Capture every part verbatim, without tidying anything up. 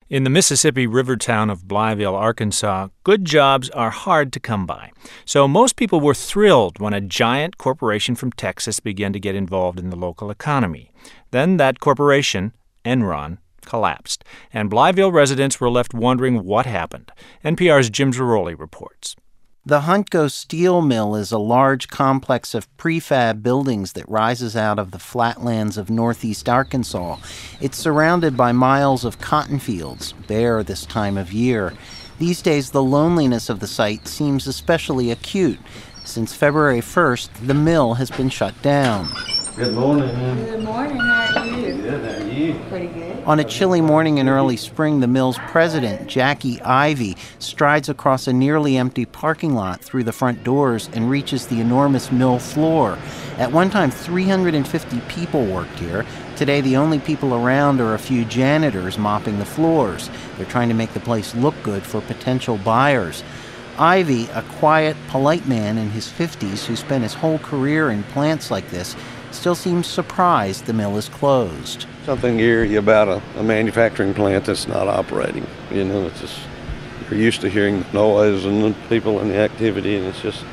In the Mississippi River town of Blytheville, Arkansas, good jobs are hard to come by. So most people were thrilled when a giant corporation from Texas began to get involved in the local economy. Then that corporation, Enron, collapsed, and Blytheville residents were left wondering what happened. N P R's Jim Zarroli reports. The Huntco Steel Mill is a large complex of prefab buildings that rises out of the flatlands of northeast Arkansas. It's surrounded by miles of cotton fields, bare this time of year. These days, the loneliness of the site seems especially acute. Since February first, the mill has been shut down. Good morning. Good morning. How are you? Good. How are you? Pretty good. On a chilly morning in early spring, the mill's president, Jackie Ivey, strides across a nearly empty parking lot through the front doors and reaches the enormous mill floor. At one time, three hundred fifty people worked here. Today, the only people around are a few janitors mopping the floors. They're trying to make the place look good for potential buyers. Ivey, a quiet, polite man in his fifties who spent his whole career in plants like this, still seems surprised the mill is closed. Something eerie about a, a manufacturing plant that's not operating. You know, it's just, you're used to hearing the noise and the people and the activity, and it's just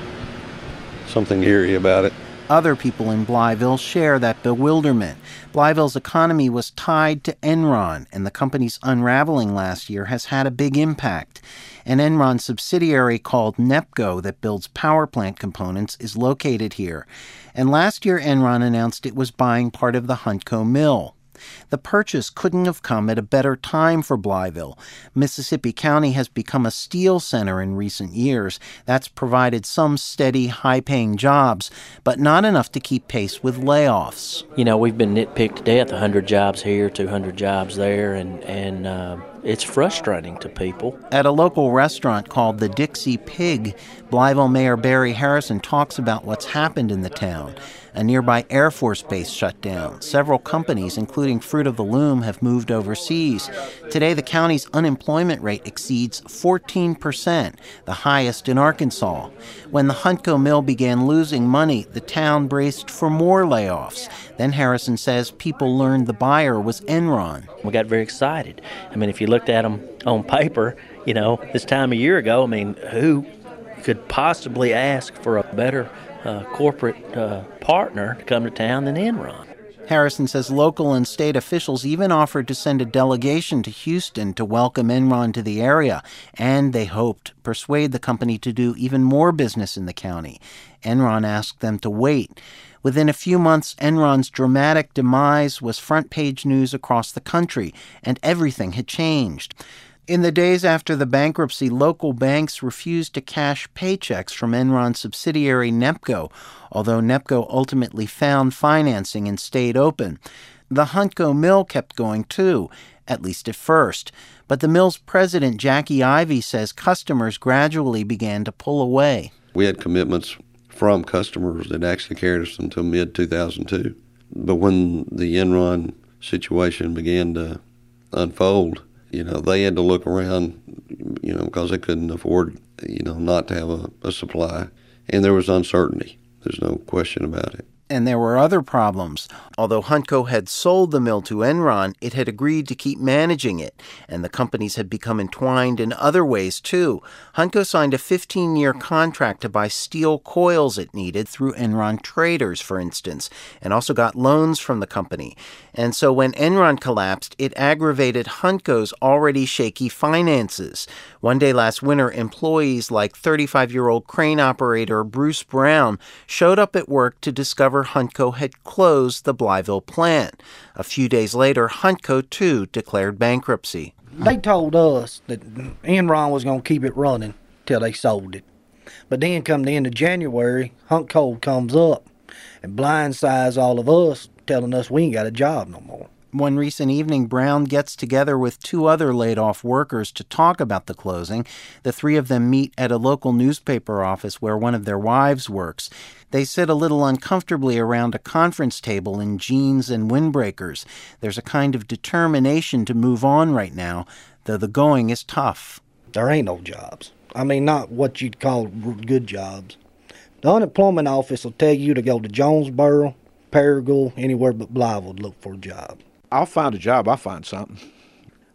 something eerie about it. Other people in Blytheville share that bewilderment. Blytheville's economy was tied to Enron, and the company's unraveling last year has had a big impact. An Enron subsidiary called NEPCO that builds power plant components is located here. And last year, Enron announced it was buying part of the Huntco Mill. The purchase couldn't have come at a better time for Blytheville. Mississippi County has become a steel center in recent years. That's provided some steady, high-paying jobs, but not enough to keep pace with layoffs. You know, we've been nitpicked to death, one hundred jobs here, two hundred jobs there, and, and uh, it's frustrating to people. At a local restaurant called the Dixie Pig, Blytheville Mayor Barry Harrison talks about what's happened in the town. A nearby Air Force base shut down. Several companies, including Fruit of the Loom, have moved overseas. Today, the county's unemployment rate exceeds fourteen percent, the highest in Arkansas. When the Huntco Mill began losing money, the town braced for more layoffs. Then Harrison says people learned the buyer was Enron. We got very excited. I mean, if you looked at them on paper, you know, this time a year ago, I mean, who could possibly ask for a better uh, corporate uh, partner to come to town than Enron? Harrison says local and state officials even offered to send a delegation to Houston to welcome Enron to the area, and they hoped persuade the company to do even more business in the county. Enron asked them to wait. Within a few months, Enron's dramatic demise was front-page news across the country, and everything had changed. In the days after the bankruptcy, local banks refused to cash paychecks from Enron subsidiary NEPCO, although NEPCO ultimately found financing and stayed open. The Huntco Mill kept going too, at least at first. But the mill's president, Jackie Ivey, says customers gradually began to pull away. We had commitments from customers that actually carried us until mid two thousand two. But when the Enron situation began to unfold, you know, they had to look around, you know, because they couldn't afford, you know, not to have a, a supply. And there was uncertainty. There's no question about it. And there were other problems. Although Huntco had sold the mill to Enron, it had agreed to keep managing it, and the companies had become entwined in other ways, too. Huntco signed a fifteen-year contract to buy steel coils it needed through Enron traders, for instance, and also got loans from the company. And so when Enron collapsed, it aggravated Huntco's already shaky finances. One day last winter, employees like thirty-five-year-old crane operator Bruce Brown showed up at work to discover Huntco had closed the Blytheville plant. A few days later, Huntco, too, declared bankruptcy. They told us that Enron was going to keep it running till they sold it. But then come the end of January, Huntco comes up and blindsides all of us, telling us we ain't got a job no more. One recent evening, Brown gets together with two other laid-off workers to talk about the closing. The three of them meet at a local newspaper office where one of their wives works. They sit a little uncomfortably around a conference table in jeans and windbreakers. There's a kind of determination to move on right now, though the going is tough. There ain't no jobs. I mean, not what you'd call good jobs. The unemployment office will tell you to go to Jonesboro, Paragould, anywhere but Blytheville to look for a job. I'll find a job. I'll find something.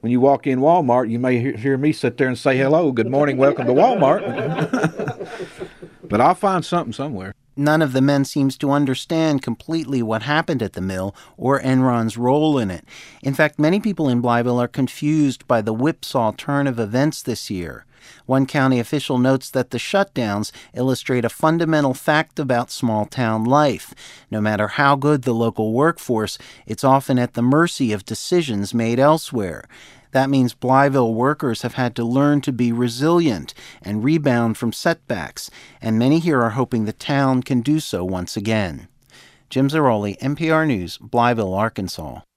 when you walk in Walmart, you may hear, hear me sit there and say, hello, good morning, welcome to Walmart. But I'll find something somewhere. None of the men seems to understand completely what happened at the mill or Enron's role in it. In fact, many people in Blytheville are confused by the whipsaw turn of events this year. One county official notes that the shutdowns illustrate a fundamental fact about small-town life. No matter how good the local workforce, it's often at the mercy of decisions made elsewhere. That means Blytheville workers have had to learn to be resilient and rebound from setbacks, and many here are hoping the town can do so once again. Jim Zaroli, N P R News, Blytheville, Arkansas.